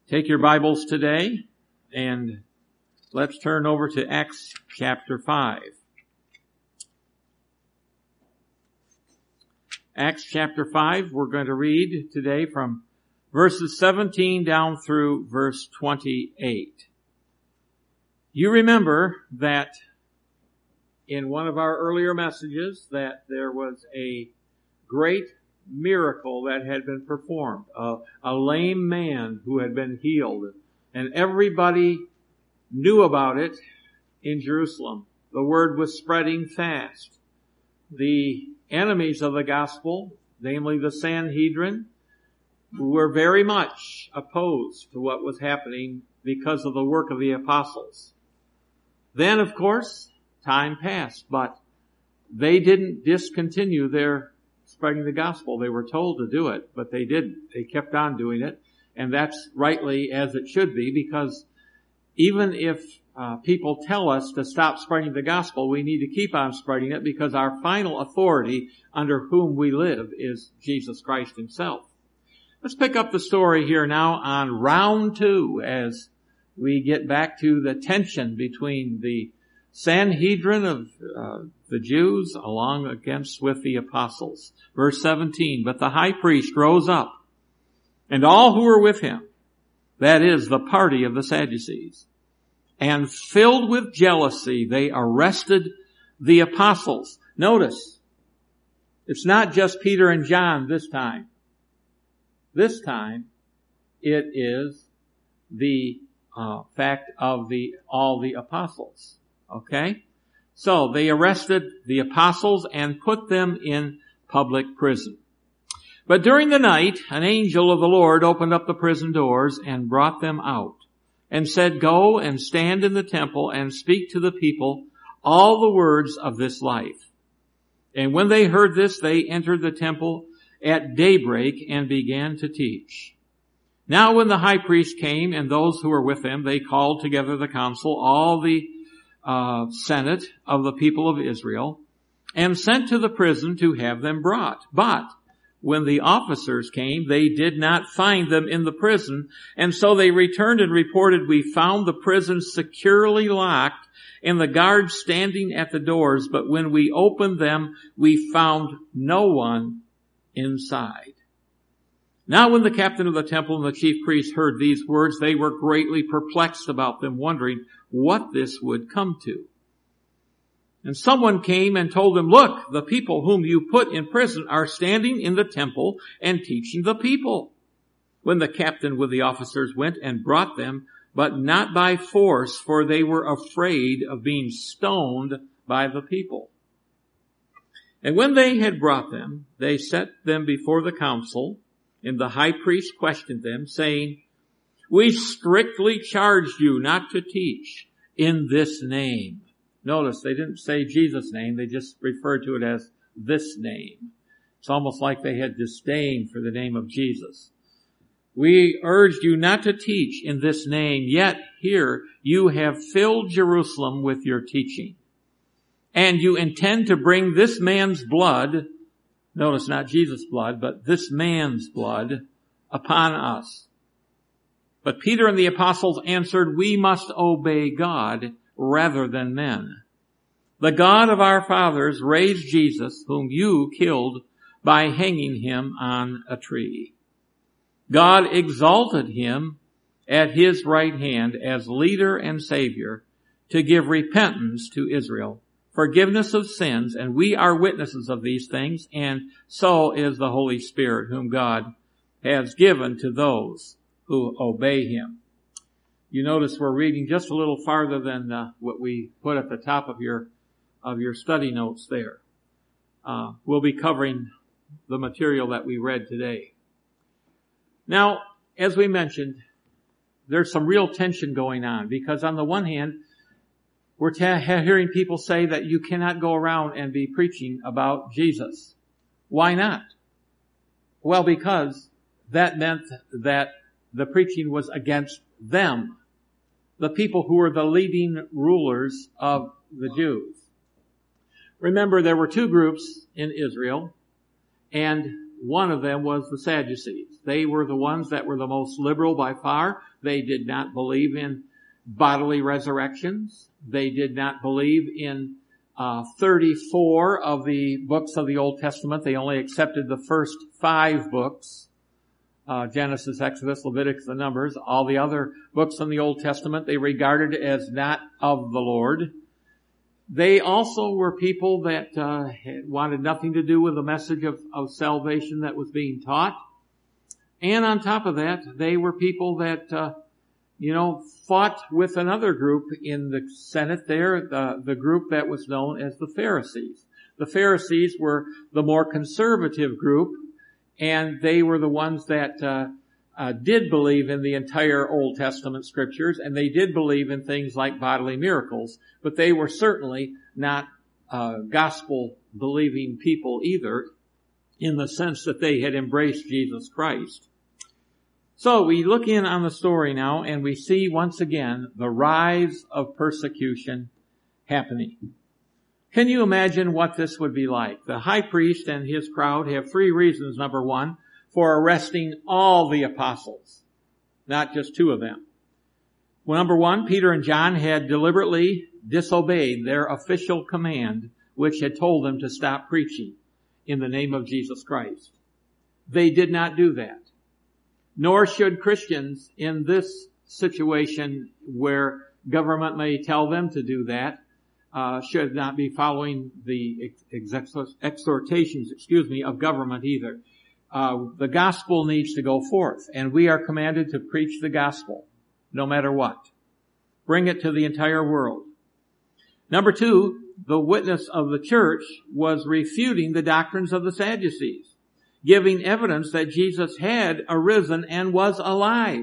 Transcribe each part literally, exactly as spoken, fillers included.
Take your Bibles today and let's turn over to Acts chapter five. Acts chapter five, we're going to read today from verses seventeen down through verse twenty-eight. You remember that in one of our earlier messages that there was a great miracle that had been performed. A, a lame man who had been healed. And everybody knew about it in Jerusalem. The word was spreading fast. The enemies of the gospel, namely the Sanhedrin, were very much opposed to what was happening because of the work of the apostles. Then, of course, time passed, but they didn't discontinue their spreading the gospel. They were told to do it, but they didn't. They kept on doing it, and that's rightly as it should be, because even if uh, people tell us to stop spreading the gospel, we need to keep on spreading it, because our final authority under whom we live is Jesus Christ himself. Let's pick up the story here now on round two as we get back to the tension between the Sanhedrin of uh, the Jews along against with the apostles. Verse seventeen, but the high priest rose up, and all who were with him, that is, the party of the Sadducees, and filled with jealousy, they arrested the apostles. Notice, it's not just Peter and John this time. This time, it is the uh, fact of the all the apostles. Okay? So they arrested the apostles and put them in public prison. But during the night, an angel of the Lord opened up the prison doors and brought them out and said, go and stand in the temple and speak to the people all the words of this life. And when they heard this, they entered the temple at daybreak and began to teach. Now when the high priest came and those who were with him, they called together the council, all the Uh, senate of the people of Israel, and sent to the prison to have them brought. But when the officers came, they did not find them in the prison, and so they returned and reported, we found the prison securely locked and the guards standing at the doors, but when we opened them, we found no one inside. Now when the captain of the temple and the chief priests heard these words, they were greatly perplexed about them, wondering what this would come to. And someone came and told them, look, the people whom you put in prison are standing in the temple and teaching the people. When the captain with the officers went and brought them, but not by force, for they were afraid of being stoned by the people. And when they had brought them, they set them before the council, and the high priest questioned them, saying, we strictly charged you not to teach in this name. Notice they didn't say Jesus' name. They just referred to it as this name. It's almost like they had disdain for the name of Jesus. We urged you not to teach in this name, yet here you have filled Jerusalem with your teaching. And you intend to bring this man's blood, notice not Jesus' blood, but this man's blood upon us. But Peter and the apostles answered, we must obey God rather than men. The God of our fathers raised Jesus, whom you killed by hanging him on a tree. God exalted him at his right hand as leader and savior to give repentance to Israel, forgiveness of sins, and we are witnesses of these things, and so is the Holy Spirit, whom God has given to those who obey him. You notice we're reading just a little farther than uh, what we put at the top of your of your study notes there. Uh, we'll be covering the material that we read today. Now, as we mentioned, there's some real tension going on, because on the one hand, we're ta- hearing people say that you cannot go around and be preaching about Jesus. Why not? Well, because that meant that the preaching was against them, the people who were the leading rulers of the Jews. Remember, there were two groups in Israel, and one of them was the Sadducees. They were the ones that were the most liberal by far. They did not believe in bodily resurrections. They did not believe in uh, thirty-four of the books of the Old Testament. They only accepted the first five books, uh, Genesis, Exodus, Leviticus, and Numbers. All the other books in the Old Testament they regarded as not of the Lord. They also were people that uh, wanted nothing to do with the message of, of salvation that was being taught. And on top of that, they were people that, uh, you know, fought with another group in the Senate there, the, the group that was known as the Pharisees. The Pharisees were the more conservative group, and they were the ones that uh, uh did believe in the entire Old Testament scriptures, and they did believe in things like bodily miracles, but they were certainly not uh gospel-believing people either, in the sense that they had embraced Jesus Christ. So we look in on the story now, and we see once again the rise of persecution happening. Can you imagine what this would be like? The high priest and his crowd have three reasons, number one, for arresting all the apostles, not just two of them. Well, number one, Peter and John had deliberately disobeyed their official command, which had told them to stop preaching in the name of Jesus Christ. They did not do that. Nor should Christians in this situation where government may tell them to do that, uh, should not be following the ex- exhortations, excuse me, of government either. Uh, the gospel needs to go forth, and we are commanded to preach the gospel, no matter what. Bring it to the entire world. Number two, the witness of the church was refuting the doctrines of the Sadducees, giving evidence that Jesus had arisen and was alive.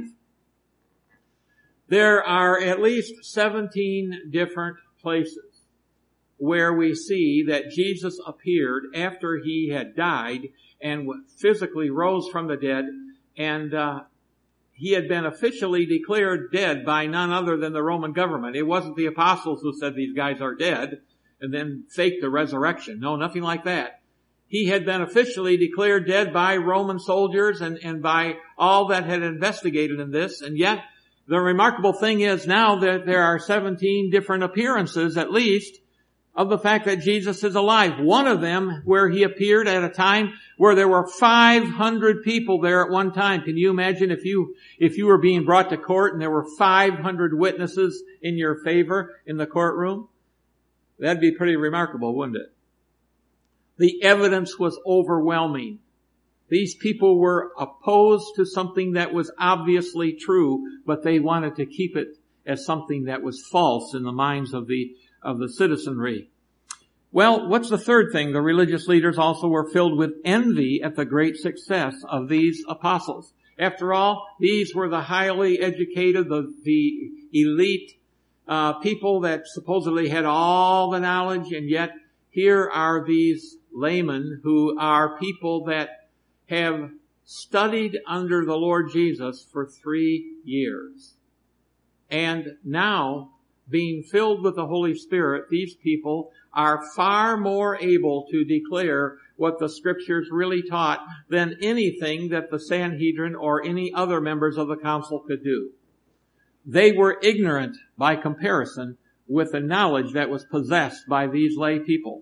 There are at least seventeen different places where we see that Jesus appeared after he had died and physically rose from the dead, and uh, he had been officially declared dead by none other than the Roman government. It wasn't the apostles who said these guys are dead and then faked the resurrection. No, nothing like that. He had been officially declared dead by Roman soldiers and, and by all that had investigated in this, and yet the remarkable thing is now that there are seventeen different appearances, at least, of the fact that Jesus is alive. One of them where he appeared at a time where there were five hundred people there at one time. Can you imagine if you, if you were being brought to court and there were five hundred witnesses in your favor in the courtroom? That'd be pretty remarkable, wouldn't it? The evidence was overwhelming. These people were opposed to something that was obviously true, but they wanted to keep it as something that was false in the minds of the of the citizenry. Well, what's the third thing? The religious leaders also were filled with envy at the great success of these apostles. After all, these were the highly educated, the, the elite uh, people that supposedly had all the knowledge, and yet here are these laymen who are people that have studied under the Lord Jesus for three years. And now, being filled with the Holy Spirit, these people are far more able to declare what the Scriptures really taught than anything that the Sanhedrin or any other members of the council could do. They were ignorant by comparison with the knowledge that was possessed by these lay people.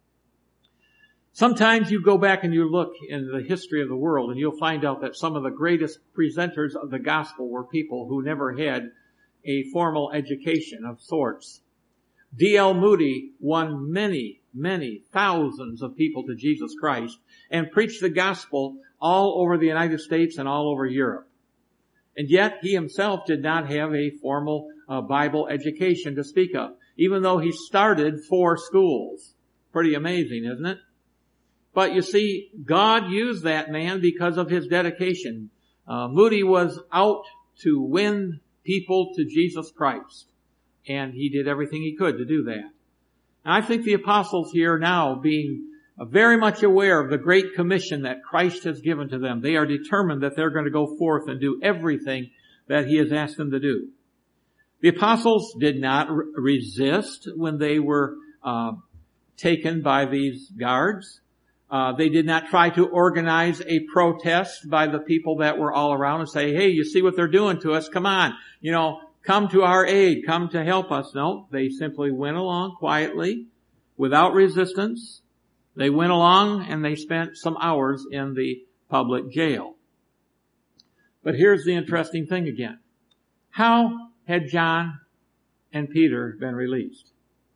Sometimes you go back and you look in the history of the world and you'll find out that some of the greatest presenters of the gospel were people who never had a formal education of sorts. D L Moody won many, many thousands of people to Jesus Christ and preached the gospel all over the United States and all over Europe. And yet he himself did not have a formal uh, Bible education to speak of, even though he started four schools. Pretty amazing, isn't it? But you see, God used that man because of his dedication. Uh, Moody was out to win people to Jesus Christ, and he did everything he could to do that. And I think the apostles here now, being very much aware of the great commission that Christ has given to them, they are determined that they're going to go forth and do everything that he has asked them to do. The apostles did not re- resist when they were uh, taken by these guards. Uh, they did not try to organize a protest by the people that were all around and say, hey, you see what they're doing to us? Come on, you know, come to our aid, come to help us. No, they simply went along quietly, without resistance. They went along and they spent some hours in the public jail. But here's the interesting thing again. How had John and Peter been released?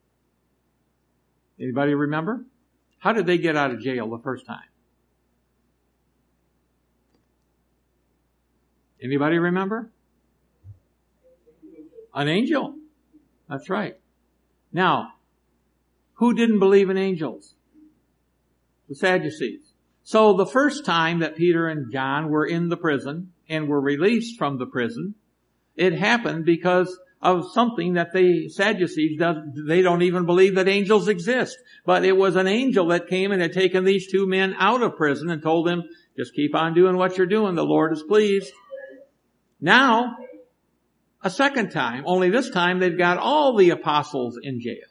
Anybody remember? How did they get out of jail the first time? Anybody remember? An angel. That's right. Now, who didn't believe in angels? The Sadducees. So the first time that Peter and John were in the prison and were released from the prison, it happened because of something that the Sadducees, does, they don't even believe that angels exist. But it was an angel that came and had taken these two men out of prison and told them, just keep on doing what you're doing. The Lord is pleased. Now, a second time, only this time they've got all the apostles in jail.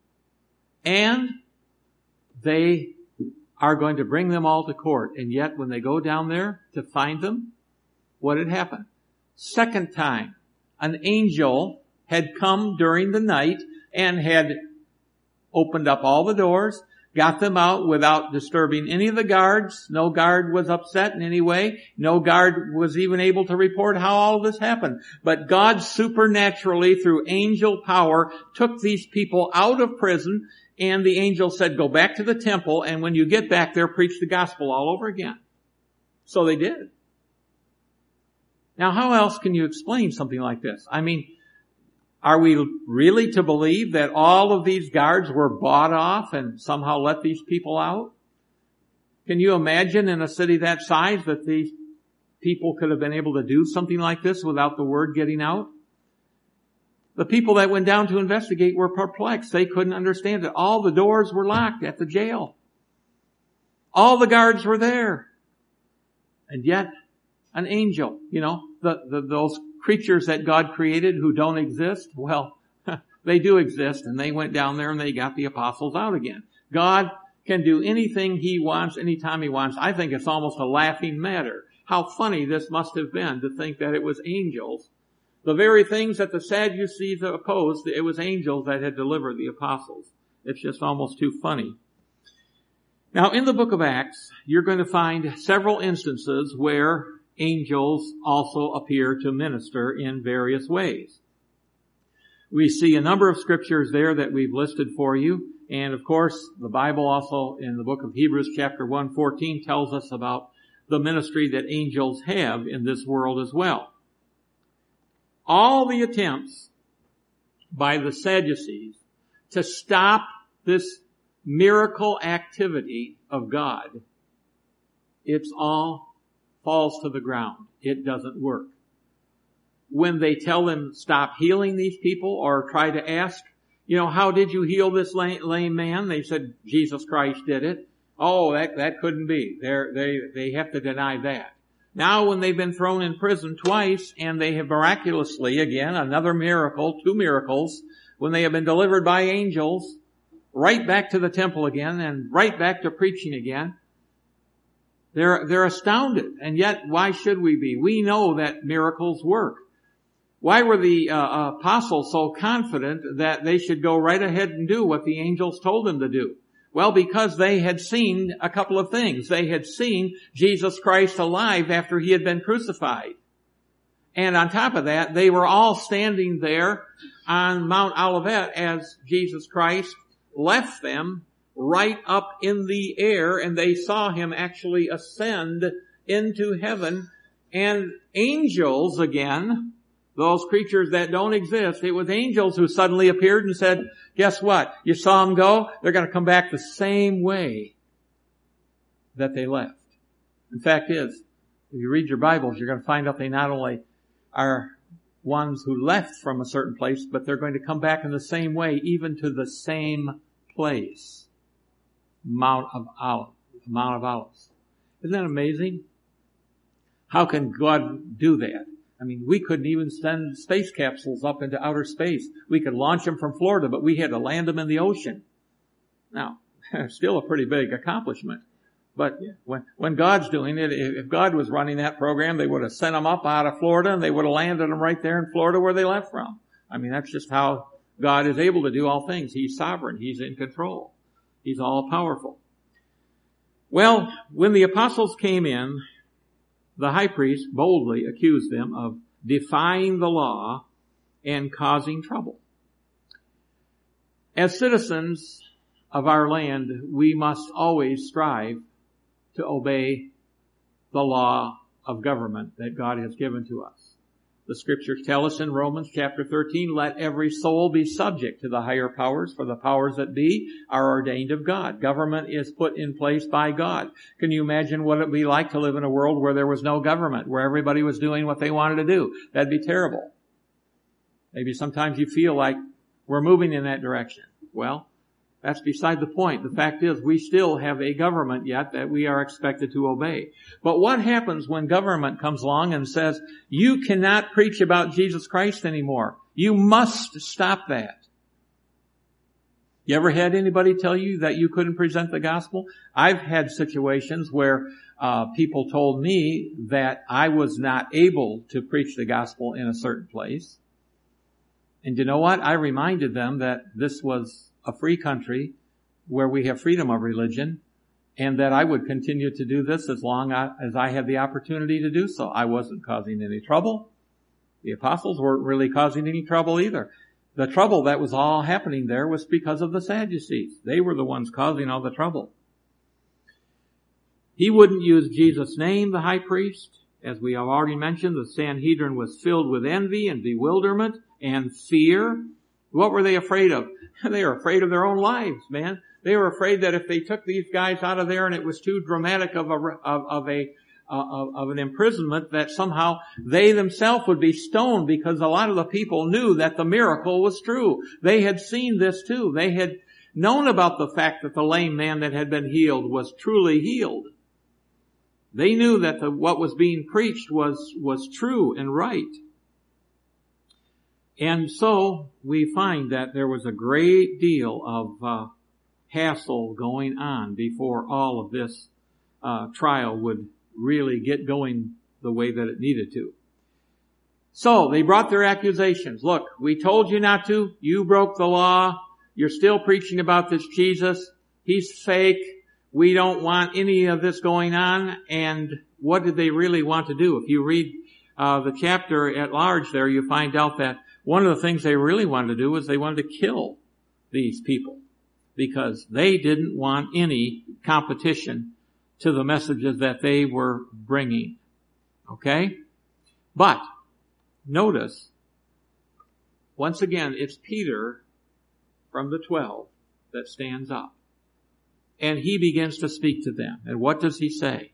And they are going to bring them all to court. And yet when they go down there to find them, what had happened? Second time, an angel had come during the night and had opened up all the doors, got them out without disturbing any of the guards. No guard was upset in any way. No guard was even able to report how all of this happened. But God supernaturally, through angel power, took these people out of prison, and the angel said, go back to the temple, and when you get back there, preach the gospel all over again. So they did. Now, how else can you explain something like this? I mean, are we really to believe that all of these guards were bought off and somehow let these people out? Can you imagine in a city that size that these people could have been able to do something like this without the word getting out? The people that went down to investigate were perplexed. They couldn't understand it. All the doors were locked at the jail. All the guards were there. And yet, an angel, you know, the, the, those creatures that God created who don't exist, well, they do exist, and they went down there and they got the apostles out again. God can do anything He wants, anytime He wants. I think it's almost a laughing matter. How funny this must have been to think that it was angels. The very things that the Sadducees opposed, it was angels that had delivered the apostles. It's just almost too funny. Now, in the book of Acts, you're going to find several instances where angels also appear to minister in various ways. We see a number of scriptures there that we've listed for you. And of course, the Bible also in the book of Hebrews chapter one fourteen tells us about the ministry that angels have in this world as well. All the attempts by the Sadducees to stop this miracle activity of God, it's all falls to the ground. It doesn't work. When they tell them stop healing these people or try to ask, you know, how did you heal this lame, lame man? They said Jesus Christ did it. Oh, that, that couldn't be. They're, they, they have to deny that. Now when they've been thrown in prison twice and they have miraculously, again, another miracle, two miracles, when they have been delivered by angels, right back to the temple again and right back to preaching again, they're, they're astounded. And yet, why should we be? We know that miracles work. Why were the uh, apostles so confident that they should go right ahead and do what the angels told them to do? Well, because they had seen a couple of things. They had seen Jesus Christ alive after He had been crucified. And on top of that, they were all standing there on Mount Olivet as Jesus Christ left them right up in the air, and they saw Him actually ascend into heaven. And angels, again, those creatures that don't exist, it was angels who suddenly appeared and said, guess what? You saw them go? They're going to come back the same way that they left. The fact is, if you read your Bibles, you're going to find out they not only are ones who left from a certain place, but they're going to come back in the same way, even to the same place. Mount of Olives. Mount of Olives. Isn't that amazing? How can God do that? I mean, we couldn't even send space capsules up into outer space. We could launch them from Florida, but we had to land them in the ocean. Now, still a pretty big accomplishment. But when, when God's doing it, if God was running that program, they would have sent them up out of Florida and they would have landed them right there in Florida where they left from. I mean, that's just how God is able to do all things. He's sovereign. He's in control. He's all powerful. Well, when the apostles came in, the high priest boldly accused them of defying the law and causing trouble. As citizens of our land, we must always strive to obey the law of government that God has given to us. The scriptures tell us in Romans chapter thirteen, let every soul be subject to the higher powers, for the powers that be are ordained of God. Government is put in place by God. Can you imagine what it would be like to live in a world where there was no government, where everybody was doing what they wanted to do? That'd be terrible. Maybe sometimes you feel like we're moving in that direction. Well, that's beside the point. The fact is, we still have a government yet that we are expected to obey. But what happens when government comes along and says, you cannot preach about Jesus Christ anymore? You must stop that. You ever had anybody tell you that you couldn't present the gospel? I've had situations where uh, people told me that I was not able to preach the gospel in a certain place. And you know what? I reminded them that this was a free country where we have freedom of religion, and that I would continue to do this as long as I had the opportunity to do so. I wasn't causing any trouble. The apostles weren't really causing any trouble either. The trouble that was all happening there was because of the Sadducees. They were the ones causing all the trouble. He wouldn't use Jesus' name, the high priest. As we have already mentioned, the Sanhedrin was filled with envy and bewilderment and fear. What were they afraid of? They were afraid of their own lives, man. They were afraid that if they took these guys out of there and it was too dramatic of a, of, of a, uh, of, of an imprisonment, that somehow they themselves would be stoned, because a lot of the people knew that the miracle was true. They had seen this too. They had known about the fact that the lame man that had been healed was truly healed. They knew that the, what was being preached was, was true and right. And so we find that there was a great deal of uh, hassle going on before all of this uh, trial would really get going the way that it needed to. So they brought their accusations. Look, we told you not to. You broke the law. You're still preaching about this Jesus. He's fake. We don't want any of this going on. And what did they really want to do? If you read uh, the chapter at large there, you find out that one of the things they really wanted to do was they wanted to kill these people, because they didn't want any competition to the messages that they were bringing. Okay? But notice, once again, it's Peter from the twelve that stands up. And he begins to speak to them. And what does he say?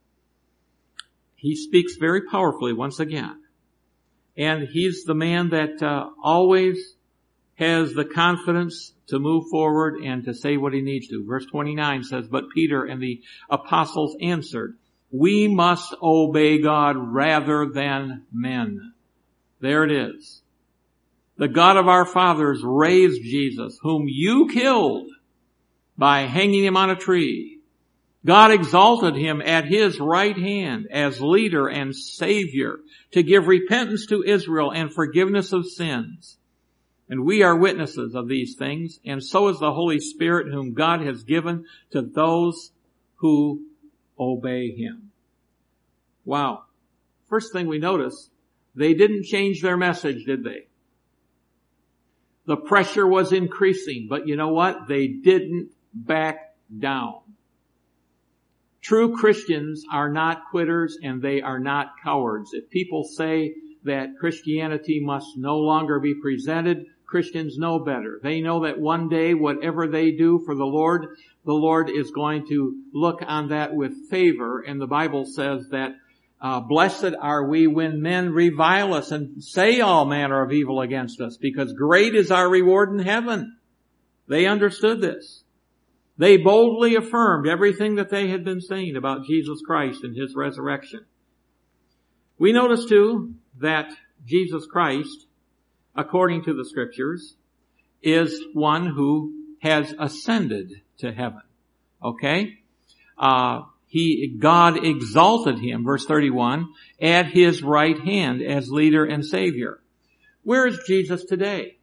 He speaks very powerfully once again. And he's the man that uh, always has the confidence to move forward and to say what he needs to. Verse twenty-nine says, but Peter and the apostles answered, we must obey God rather than men. There it is. The God of our fathers raised Jesus, whom you killed by hanging him on a tree. God exalted him at his right hand as leader and savior to give repentance to Israel and forgiveness of sins. And we are witnesses of these things, and so is the Holy Spirit whom God has given to those who obey him. Wow. First thing we notice, they didn't change their message, did they? The pressure was increasing, but you know what? They didn't back down. True Christians are not quitters, and they are not cowards. If people say that Christianity must no longer be presented, Christians know better. They know that one day, whatever they do for the Lord, the Lord is going to look on that with favor. And the Bible says that uh, blessed are we when men revile us and say all manner of evil against us, because great is our reward in heaven. They understood this. They boldly affirmed everything that they had been saying about Jesus Christ and his resurrection. We notice too that Jesus Christ, according to the scriptures, is one who has ascended to heaven. Okay? Uh, he, God exalted him, verse thirty-one, at his right hand as leader and savior. Where is Jesus today?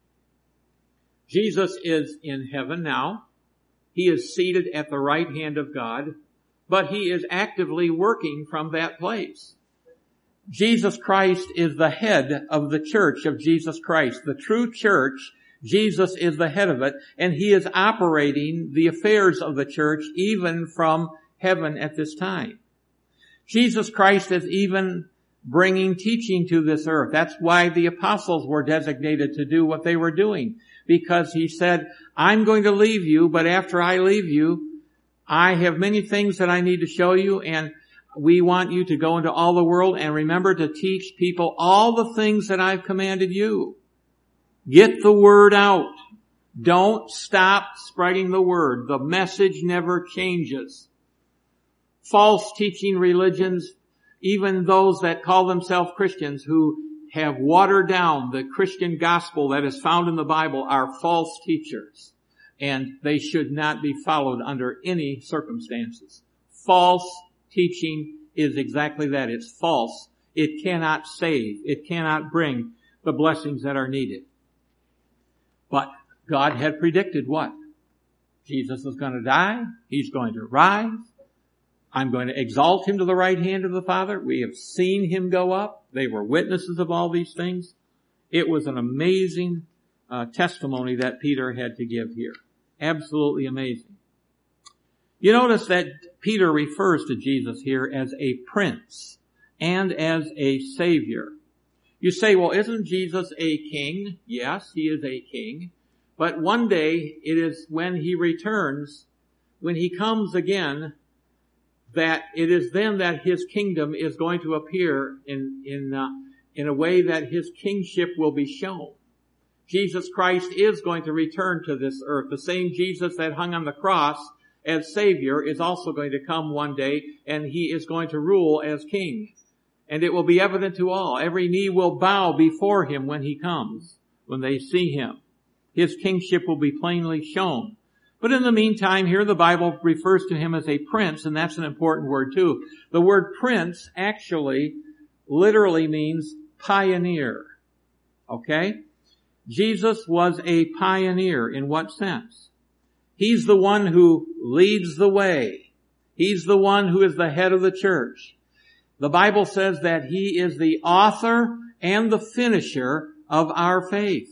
Jesus is in heaven now. He is seated at the right hand of God, but he is actively working from that place. Jesus Christ is the head of the church of Jesus Christ. The true church, Jesus is the head of it, and he is operating the affairs of the church even from heaven at this time. Jesus Christ is even bringing teaching to this earth. That's why the apostles were designated to do what they were doing, because he said, I'm going to leave you, but after I leave you, I have many things that I need to show you, and we want you to go into all the world and remember to teach people all the things that I've commanded you. Get the word out. Don't stop spreading the word. The message never changes. False teaching religions, even those that call themselves Christians who have watered down the Christian gospel that is found in the Bible, are false teachers. And they should not be followed under any circumstances. False teaching is exactly that. It's false. It cannot save. It cannot bring the blessings that are needed. But God had predicted what? Jesus is going to die. He's going to rise. I'm going to exalt him to the right hand of the Father. We have seen him go up. They were witnesses of all these things. It was an amazing uh, testimony that Peter had to give here. Absolutely amazing. You notice that Peter refers to Jesus here as a prince and as a savior. You say, well, isn't Jesus a king? Yes, he is a king. But one day, it is when he returns, when he comes again, that it is then that his kingdom is going to appear in, in, uh, in a way that his kingship will be shown. Jesus Christ is going to return to this earth. The same Jesus that hung on the cross as Savior is also going to come one day, and he is going to rule as King. And it will be evident to all. Every knee will bow before him when he comes, when they see him. His kingship will be plainly shown. But in the meantime, here the Bible refers to him as a prince, and that's an important word too. The word prince actually literally means pioneer. Okay? Jesus was a pioneer. In what sense? He's the one who leads the way. He's the one who is the head of the church. The Bible says that he is the author and the finisher of our faith.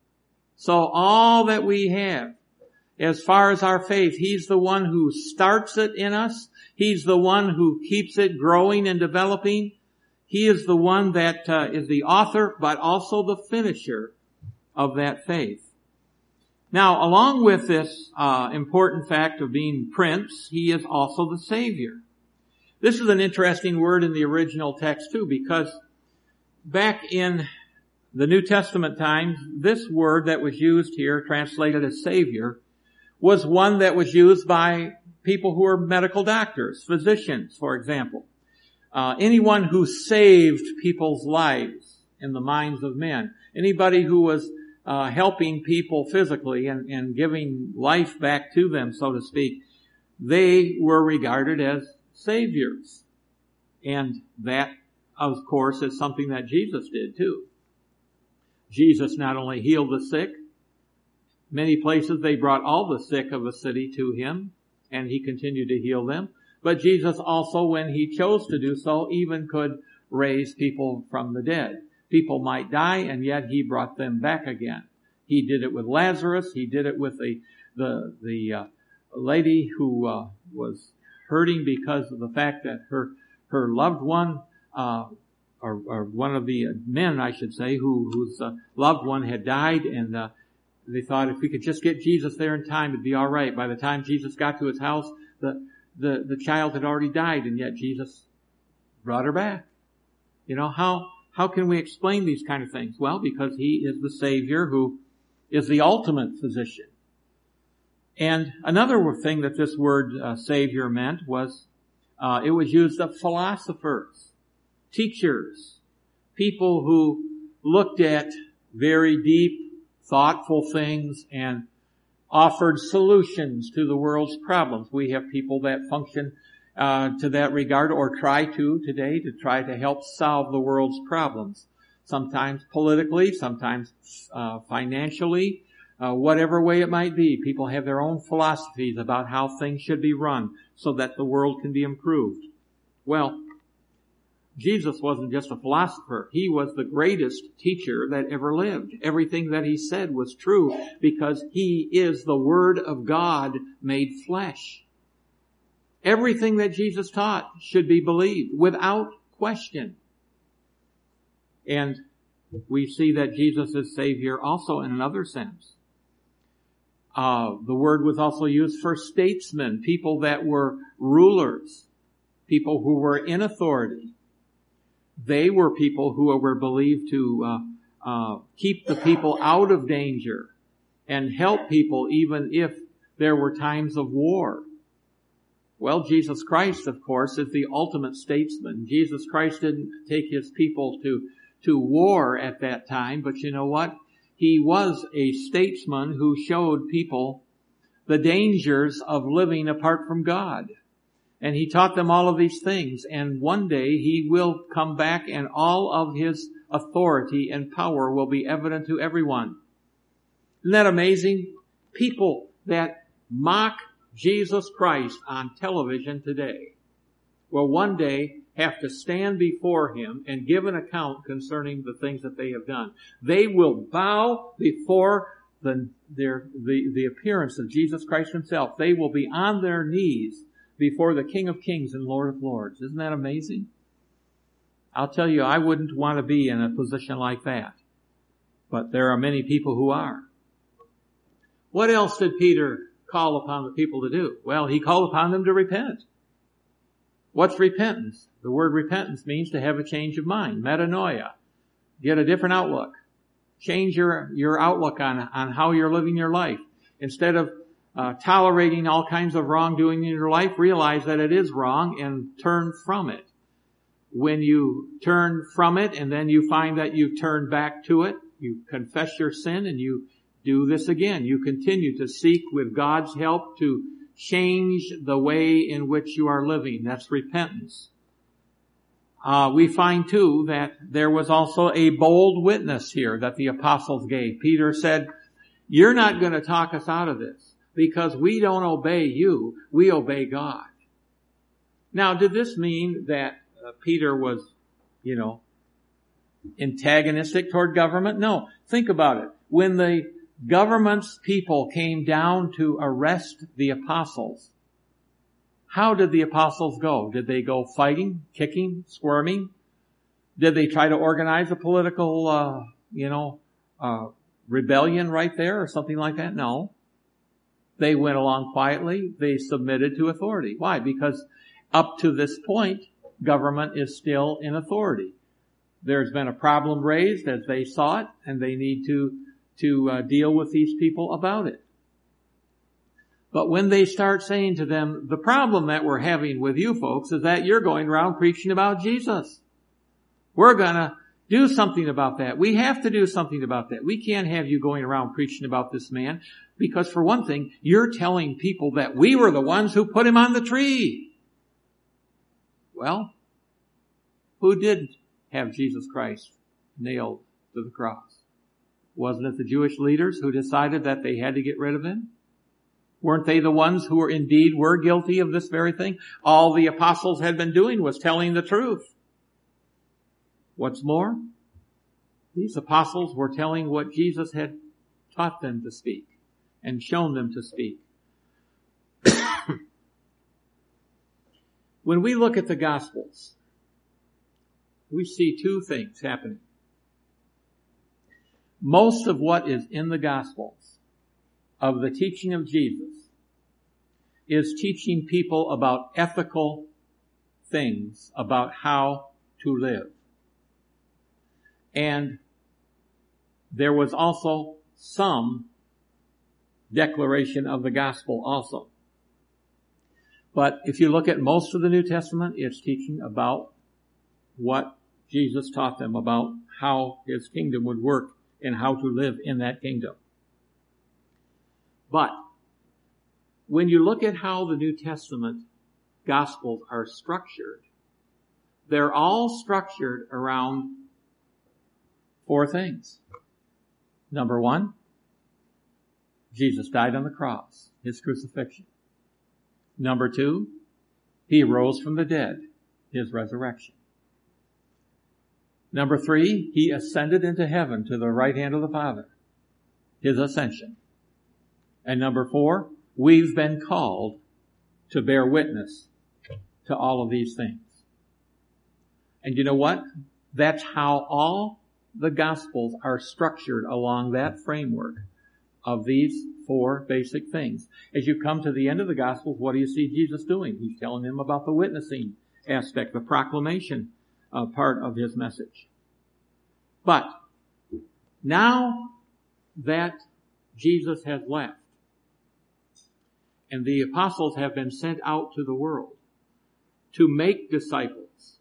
So all that we have, as far as our faith, he's the one who starts it in us. He's the one who keeps it growing and developing. He is the one that uh, is the author, but also the finisher of that faith. Now, along with this uh, important fact of being prince, he is also the Savior. This is an interesting word in the original text too, because back in the New Testament times, this word that was used here, translated as Savior, was one that was used by people who were medical doctors, physicians, for example. Uh, anyone who saved people's lives in the minds of men. Anybody who was uh, helping people physically and, and giving life back to them, so to speak, they were regarded as saviors. And that, of course, is something that Jesus did too. Jesus not only healed the sick, many places they brought all the sick of a city to him, and he continued to heal them. But Jesus also, when he chose to do so, even could raise people from the dead. People might die, and yet he brought them back again. He did it with Lazarus. He did it with the the the uh, lady who uh, was hurting because of the fact that her her loved one, uh, or, or one of the men, I should say, who whose uh, loved one had died, and uh, they thought if we could just get Jesus there in time, it'd be all right. By the time Jesus got to his house, the the the child had already died, and yet Jesus brought her back. You know, how how can we explain these kind of things? Well, because he is the Savior who is the ultimate physician. And another thing that this word uh, Savior meant was uh, it was used of philosophers, teachers, people who looked at very deep, thoughtful things and offered solutions to the world's problems. We have people that function uh, to that regard, or try to today, to try to help solve the world's problems. Sometimes politically, sometimes uh, financially, uh, whatever way it might be. People have their own philosophies about how things should be run so that the world can be improved. Well, Jesus wasn't just a philosopher. He was the greatest teacher that ever lived. Everything that he said was true because he is the Word of God made flesh. Everything that Jesus taught should be believed without question. And we see that Jesus is Savior also in another sense. Uh, the word was also used for statesmen, people that were rulers, people who were in authority. They were people who were believed to uh, uh, keep the people out of danger and help people even if there were times of war. Well, Jesus Christ, of course, is the ultimate statesman. Jesus Christ didn't take his people to, to war at that time, but you know what? He was a statesman who showed people the dangers of living apart from God. And he taught them all of these things. And one day he will come back and all of his authority and power will be evident to everyone. Isn't that amazing? People that mock Jesus Christ on television today will one day have to stand before him and give an account concerning the things that they have done. They will bow before the, their, the, the appearance of Jesus Christ himself. They will be on their knees before the King of Kings and Lord of Lords. Isn't that amazing? I'll tell you, I wouldn't want to be in a position like that. But there are many people who are. What else did Peter call upon the people to do? Well, he called upon them to repent. What's repentance? The word repentance means to have a change of mind, metanoia. Get a different outlook. Change your, your outlook on, on how you're living your life. Instead of uh, tolerating all kinds of wrongdoing in your life, realize that it is wrong and turn from it. When you turn from it and then you find that you've turned back to it, you confess your sin and you do this again. You continue to seek with God's help to change the way in which you are living. That's repentance. Uh, we find too that there was also a bold witness here that the apostles gave. Peter said, you're not going to talk us out of this because we don't obey you. We obey God. Now, did this mean that uh, Peter was, you know, antagonistic toward government? No. Think about it. When the government's people came down to arrest the apostles, how did the apostles go? Did they go fighting, kicking, squirming? Did they try to organize a political, uh, you know, uh, rebellion right there or something like that? No. They went along quietly. They submitted to authority. Why? Because up to this point, government is still in authority. There's been a problem raised as they saw it, and they need to to uh, deal with these people about it. But when they start saying to them, the problem that we're having with you folks is that you're going around preaching about Jesus. We're going to do something about that. We have to do something about that. We can't have you going around preaching about this man because, for one thing, you're telling people that we were the ones who put him on the tree. Well, who did have Jesus Christ nailed to the cross? Wasn't it the Jewish leaders who decided that they had to get rid of him? Weren't they the ones who were indeed were guilty of this very thing? All the apostles had been doing was telling the truth. What's more, these apostles were telling what Jesus had taught them to speak and shown them to speak. When we look at the Gospels, we see two things happening. Most of what is in the Gospels of the teaching of Jesus is teaching people about ethical things, about how to live. And there was also some declaration of the gospel also. But if you look at most of the New Testament, it's teaching about what Jesus taught them about how his kingdom would work and how to live in that kingdom. But when you look at how the New Testament Gospels are structured, they're all structured around four things. Number one, Jesus died on the cross, his crucifixion. Number two, he rose from the dead, his resurrection. Number three, he ascended into heaven to the right hand of the Father, his ascension. And number four, we've been called to bear witness to all of these things. And you know what? That's how all the Gospels are structured along that framework of these four basic things. As you come to the end of the Gospels, what do you see Jesus doing? He's telling them about the witnessing aspect, the proclamation uh, part of his message. But now that Jesus has left and the apostles have been sent out to the world to make disciples,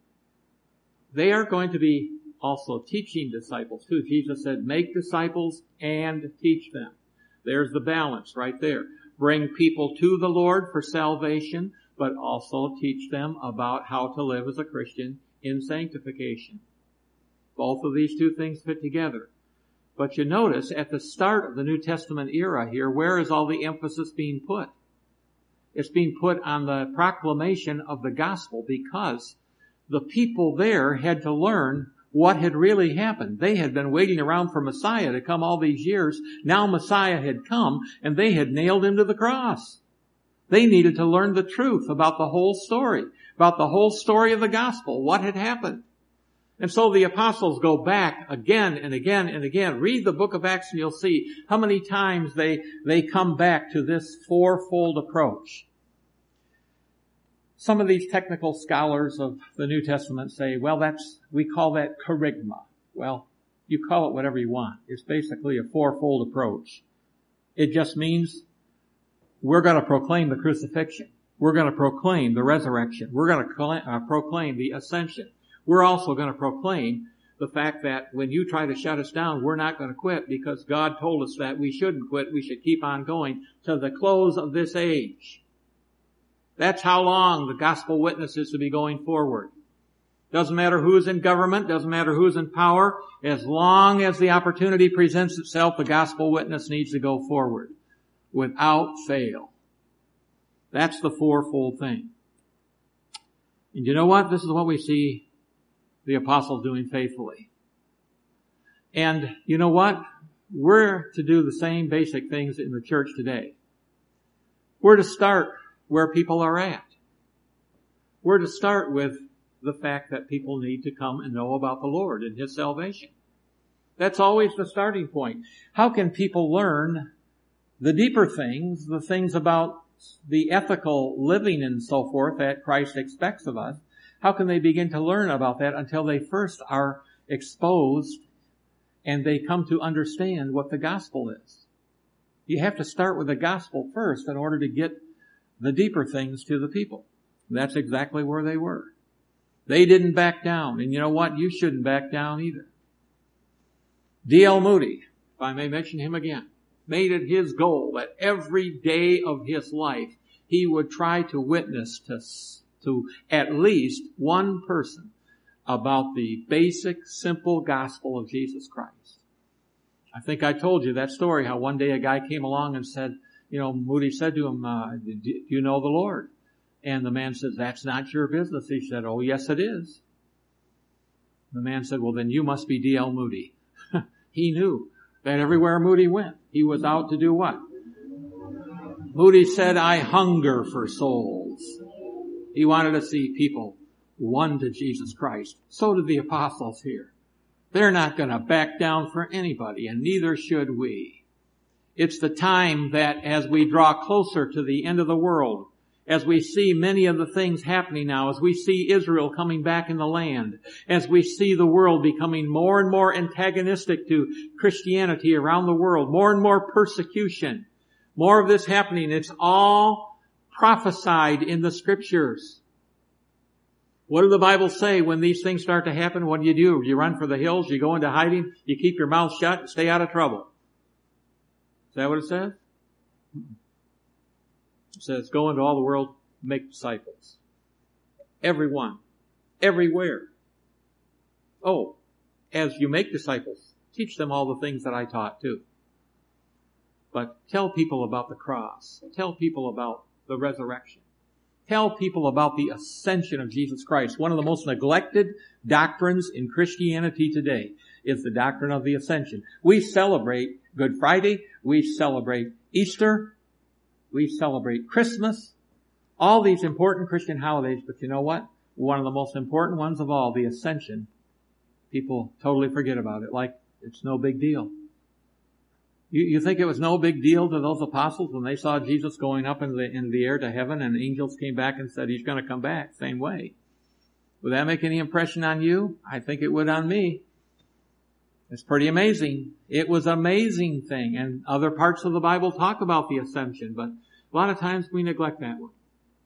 they are going to be also teaching disciples too. Jesus said, make disciples and teach them. There's the balance right there. Bring people to the Lord for salvation, but also teach them about how to live as a Christian in sanctification. Both of these two things fit together. But you notice at the start of the New Testament era here, where is all the emphasis being put? It's being put on the proclamation of the gospel, because the people there had to learn what had really happened. They had been waiting around for Messiah to come all these years. Now Messiah had come, and they had nailed him to the cross. They needed to learn the truth about the whole story, about the whole story of the gospel, what had happened. And so the apostles go back again and again and again. Read the book of Acts and you'll see how many times they, they come back to this fourfold approach. Some of these technical scholars of the New Testament say, well, that's, we call that kerygma. Well, you call it whatever you want. It's basically a fourfold approach. It just means we're going to proclaim the crucifixion. We're going to proclaim the resurrection. We're going to proclaim the ascension. We're also going to proclaim the fact that when you try to shut us down, we're not going to quit, because God told us that we shouldn't quit. We should keep on going to the close of this age. That's how long the gospel witness is to be going forward. Doesn't matter who's in government, doesn't matter who's in power. As long as the opportunity presents itself, the gospel witness needs to go forward without fail. That's the fourfold thing. And you know what? This is what we see the apostles doing faithfully. And you know what? We're to do the same basic things in the church today. We're to start where people are at. We're to start with the fact that people need to come and know about the Lord and his salvation. That's always the starting point. How can people learn the deeper things, the things about the ethical living and so forth that Christ expects of us? How can they begin to learn about that until they first are exposed and they come to understand what the gospel is? You have to start with the gospel first in order to get the deeper things to the people. That's exactly where they were. They didn't back down. And you know what? You shouldn't back down either. D L Moody, if I may mention him again, made it his goal that every day of his life he would try to witness to, to at least one person about the basic, simple gospel of Jesus Christ. I think I told you that story, how one day a guy came along and said, you know, Moody said to him, uh, do you know the Lord? And the man said, that's not your business. He said, oh, yes, it is. The man said, well, then you must be D L Moody. He knew that everywhere Moody went, he was out to do what? Moody said, I hunger for souls. He wanted to see people won to Jesus Christ. So did the apostles here. They're not going to back down for anybody, and neither should we. It's the time that as we draw closer to the end of the world, as we see many of the things happening now, as we see Israel coming back in the land, as we see the world becoming more and more antagonistic to Christianity around the world, more and more persecution, more of this happening, it's all prophesied in the scriptures. What does the Bible say when these things start to happen? What do you do? You run for the hills, you go into hiding, you keep your mouth shut, and stay out of trouble. Is that what it says? It says, go into all the world, make disciples. Everyone. Everywhere. Oh, as you make disciples, teach them all the things that I taught too. But tell people about the cross. Tell people about the resurrection. Tell people about the ascension of Jesus Christ. One of the most neglected doctrines in Christianity today is the doctrine of the ascension. We celebrate Good Friday. We celebrate Easter. We celebrate Christmas. All these important Christian holidays. But you know what? One of the most important ones of all, the ascension, people totally forget about it. Like it's no big deal. You, you think it was no big deal to those apostles when they saw Jesus going up in the, in the air to heaven and angels came back and said, He's going to come back. Same way. Would that make any impression on you? I think it would on me. It's pretty amazing. It was an amazing thing. And other parts of the Bible talk about the ascension, but a lot of times we neglect that one.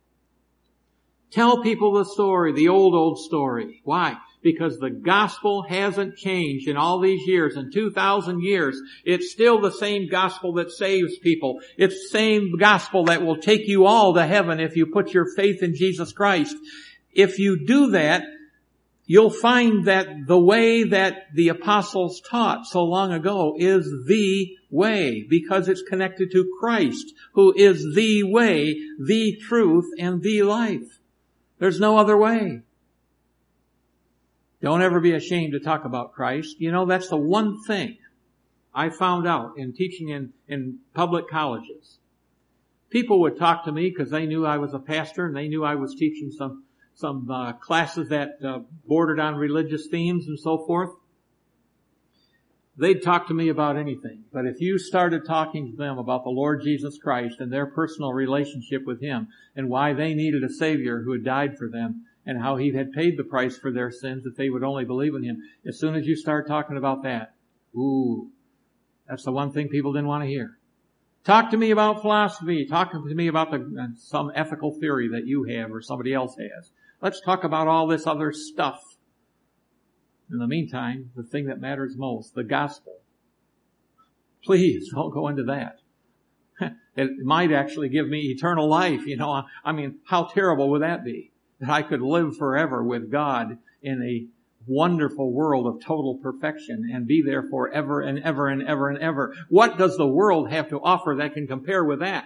Tell people the story, the old, old story. Why? Because the gospel hasn't changed in all these years. In two thousand years, it's still the same gospel that saves people. It's the same gospel that will take you all to heaven if you put your faith in Jesus Christ. If you do that, you'll find that the way that the apostles taught so long ago is the way, because it's connected to Christ, who is the way, the truth, and the life. There's no other way. Don't ever be ashamed to talk about Christ. You know, that's the one thing I found out in teaching in, in public colleges. People would talk to me because they knew I was a pastor and they knew I was teaching some some uh, classes that uh, bordered on religious themes and so forth. They'd talk to me about anything. But if you started talking to them about the Lord Jesus Christ and their personal relationship with Him and why they needed a Savior who had died for them and how He had paid the price for their sins if they would only believe in Him, as soon as you start talking about that, ooh, that's the one thing people didn't want to hear. Talk to me about philosophy. Talk to me about the, some ethical theory that you have or somebody else has. Let's talk about all this other stuff. In the meantime, the thing that matters most, the gospel. Please don't go into that. It might actually give me eternal life. You know, I mean, how terrible would that be? That I could live forever with God in a wonderful world of total perfection and be there forever and ever and ever and ever. What does the world have to offer that can compare with that?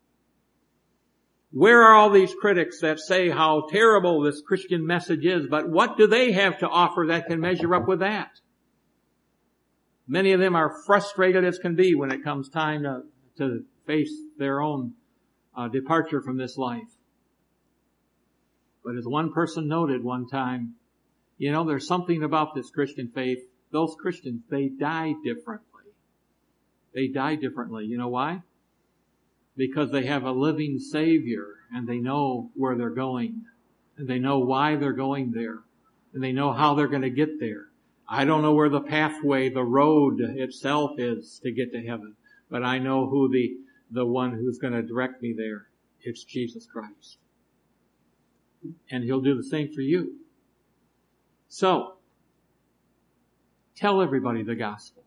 Where are all these critics that say how terrible this Christian message is, but what do they have to offer that can measure up with that? Many of them are frustrated as can be when it comes time to, to face their own uh, departure from this life. But as one person noted one time, you know, there's something about this Christian faith. Those Christians, they die differently. They die differently. You know why? Because they have a living Savior and they know where they're going and they know why they're going there and they know how they're going to get there. I don't know where the pathway, the road itself is to get to heaven, but I know who the, the one who's going to direct me there. It's Jesus Christ. And He'll do the same for you. So, tell everybody the gospel.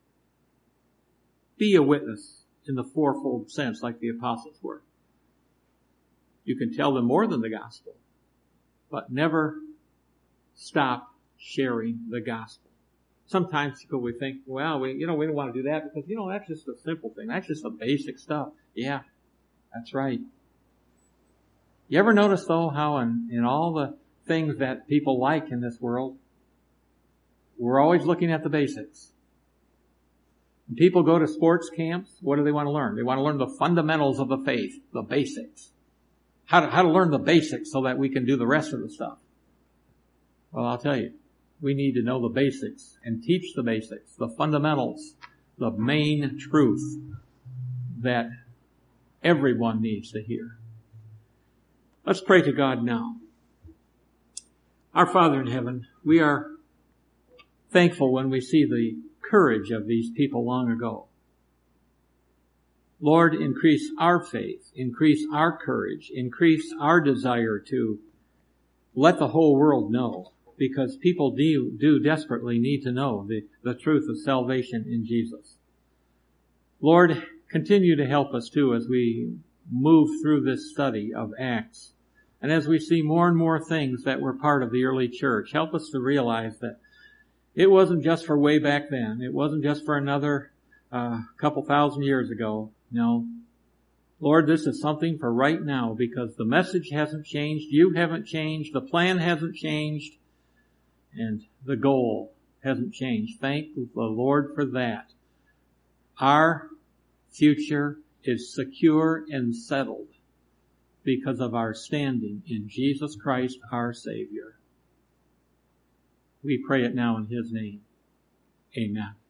Be a witness in the fourfold sense like the apostles were. You can tell them more than the gospel, but never stop sharing the gospel. Sometimes people we think, well, we, you know, we don't want to do that because, you know, that's just a simple thing. That's just the basic stuff. Yeah, that's right. You ever notice though how in, in all the things that people like in this world, we're always looking at the basics. When people go to sports camps, what do they want to learn? They want to learn the fundamentals of the faith, the basics. How to, how to learn the basics so that we can do the rest of the stuff. Well, I'll tell you, we need to know the basics and teach the basics, the fundamentals, the main truth that everyone needs to hear. Let's pray to God now. Our Father in heaven, we are thankful when we see the courage of these people long ago. Lord, increase our faith, increase our courage, increase our desire to let the whole world know, because people do, do desperately need to know the, the truth of salvation in Jesus. Lord, continue to help us too as we move through this study of Acts, and as we see more and more things that were part of the early church, help us to realize that it wasn't just for way back then. It wasn't just for another uh, couple thousand years ago. No. Lord, this is something for right now, because the message hasn't changed, you haven't changed, the plan hasn't changed, and the goal hasn't changed. Thank the Lord for that. Our future is secure and settled because of our standing in Jesus Christ, our Savior. We pray it now in His name. Amen.